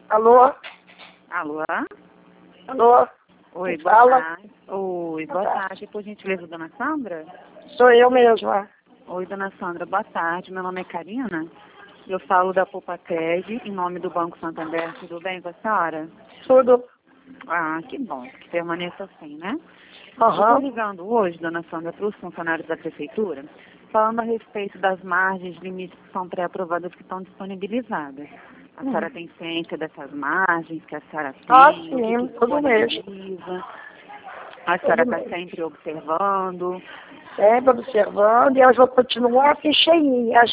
Alô? Alô? Alô? Oi, Quem boa fala? tarde. Oi, boa tarde. Por gentileza, dona Sandra? Sou eu mesma. Oi, dona Sandra, boa tarde. Meu nome é Karina. Eu falo da Poupa-Teg, em nome do Banco Santander. Tudo bem com a senhora? Tudo. Ah, que bom. Que permaneça assim, né? Eu estou Aham. ligando hoje, dona Sandra, para os funcionários da Prefeitura, falando a respeito das margens limites que são pré-aprovadas que estão disponibilizadas. A senhora tem ciência dessas margens que a senhora Ah, tem, o sim, que todo mês. disponibiliza? A senhora Todo está mês. sempre observando? Sempre observando e elas vão continuar assim cheinhas.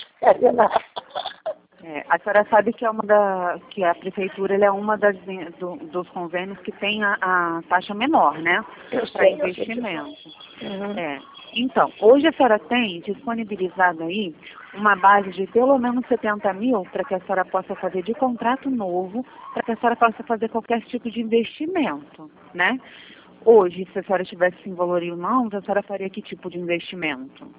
A senhora sabe que que a prefeitura ela é uma dos convênios que tem a taxa menor, né? Eu Para sei disso. investimento. Uhum. Então, hoje a senhora tem disponibilizado aí uma base de pelo menos 70 mil para que a senhora possa fazer de contrato novo, para que a senhora possa fazer qualquer tipo de investimento, né? Hoje, se a senhora tivesse em valor em mãos, a senhora faria que tipo de investimento?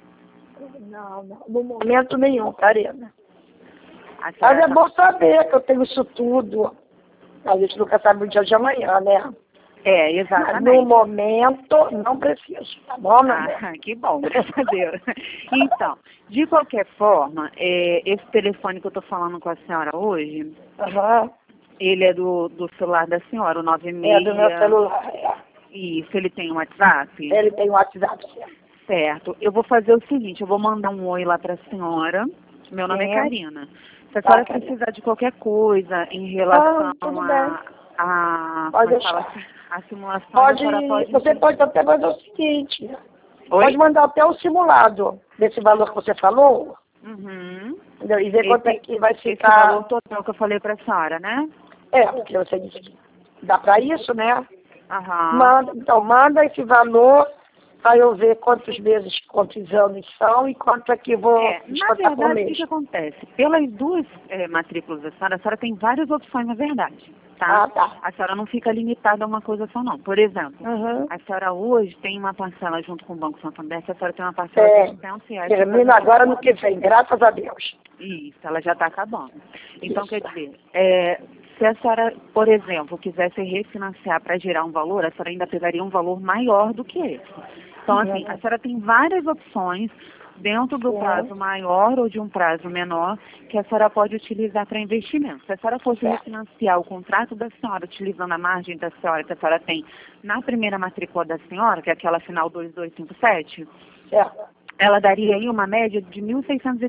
Não, não. No momento nenhum, Karina. A Mas senhora é bom saber que eu tenho isso tudo. A gente nunca sabe o dia de amanhã, né? Mas no exatamente. momento, não preciso, tá bom, meu amor? Que bom, graças a Deus. Então, de qualquer forma, esse telefone que eu estou falando com a senhora hoje, Aham. ele é do celular da senhora, o É do meu 96. celular, é. Isso, ele tem um WhatsApp? Ele tem um WhatsApp, sim. Certo. Eu vou fazer o seguinte, eu vou mandar um oi lá para a senhora. Meu nome é Sim. Karina. Se a Tá, senhora Karina. precisar de qualquer coisa em relação Tudo bem. como Pode é que fala, deixar. a simulação, a senhora Você pode até fazer o seguinte, Oi? pode mandar até o simulado desse valor que você falou, Uhum. entendeu? E ver quanto é que vai Esse valor ficar. total que eu falei para a senhora, né? Porque você disse que dá para isso, né? Aham. Então, manda esse valor para eu ver quantos meses, quantos anos são e quanto é que vou Na descontar por verdade, o que mês. que acontece? Pelas duas matrículas da senhora, a senhora tem várias opções, na verdade, tá? Ah, tá. A senhora não fica limitada a uma coisa só, não. Por exemplo, Uhum. a senhora hoje tem uma parcela junto com o Banco Santander, que a senhora tem uma parcela de R$ 800. Termina agora no que vem, graças a Deus. Isso, ela já está acabando. Então, Isso. quer dizer, se a senhora, por exemplo, quisesse refinanciar para gerar um valor, a senhora ainda pegaria um valor maior do que esse. Então, assim, a senhora tem várias opções dentro do prazo maior ou de um prazo menor que a senhora pode utilizar para investimento. Se a senhora fosse refinanciar o contrato da senhora utilizando a margem da senhora que a senhora tem na primeira matrícula da senhora, que é aquela final 2257, ela daria aí uma média de R$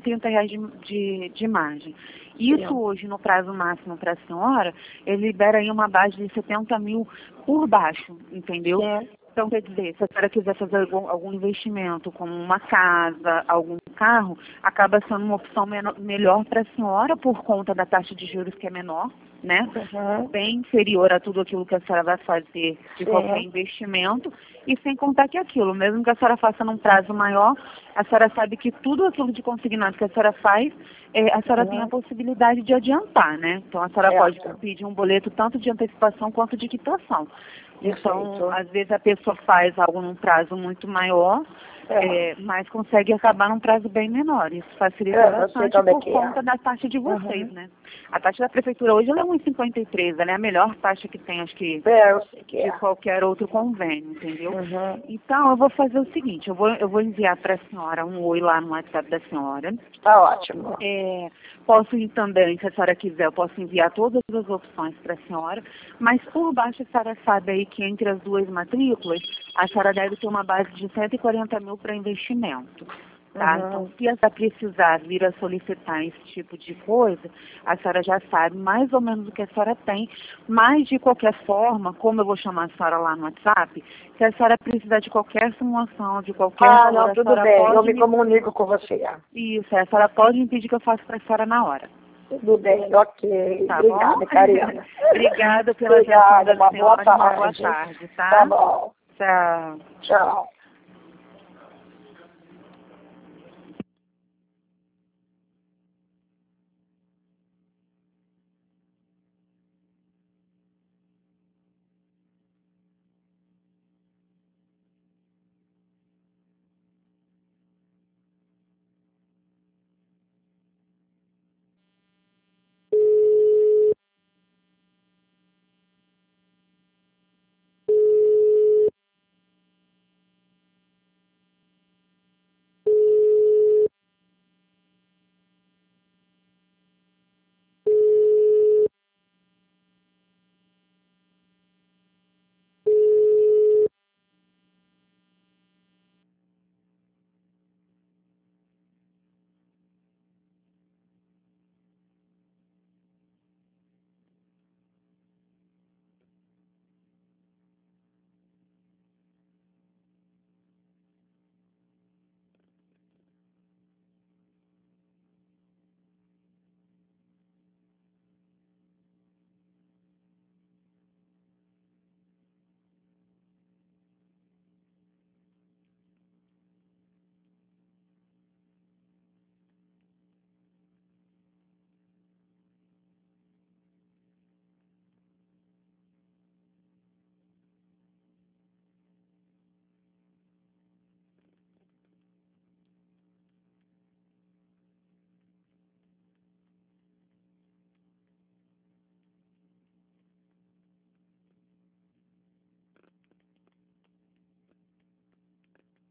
1.630 de margem. Isso hoje, no prazo máximo para a senhora, ele libera aí uma base de 70 mil por baixo, entendeu? Então, quer dizer, se a senhora quiser fazer algum investimento, como uma casa, algum carro, acaba sendo uma opção melhor para a senhora por conta da taxa de juros que é menor, né? Bem inferior a tudo aquilo que a senhora vai fazer de qualquer investimento. E sem contar que aquilo, mesmo que a senhora faça num prazo maior, a senhora sabe que tudo aquilo de consignado que a senhora faz, a senhora tem a possibilidade de adiantar, né? Então, a senhora pode pedir um boleto tanto de antecipação quanto de quitação. Então, às vezes a pessoa faz algo num prazo muito maior, mas consegue acabar num prazo bem menor. Isso facilita bastante por conta da taxa de vocês, né? A taxa da prefeitura hoje ela é 1,53, ela é a melhor taxa que tem, acho que, de qualquer outro convênio, entendeu? Então, eu vou fazer o seguinte, eu vou enviar para a senhora um oi lá no WhatsApp da senhora. Tá ótimo. Posso ir também, se a senhora quiser, eu posso enviar todas as opções para a senhora, mas por baixo a senhora sabe aí que entre as duas matrículas, a senhora deve ter uma base de 140 mil para investimento. Tá? Então, se a senhora precisar vir a solicitar esse tipo de coisa, a senhora já sabe mais ou menos o que a senhora tem, mas de qualquer forma, como eu vou chamar a senhora lá no WhatsApp, se a senhora precisar de qualquer simulação, de qualquer valor, não, tudo bem, eu me comunico com você. Isso, a senhora pode impedir que eu faça para a senhora na hora. Tudo bem, ok. Tá Obrigada, bom? Karina. Obrigada pela atenção da uma boa senhora. tarde. Uma boa tarde, tá? Tá bom. Tchau. Tchau.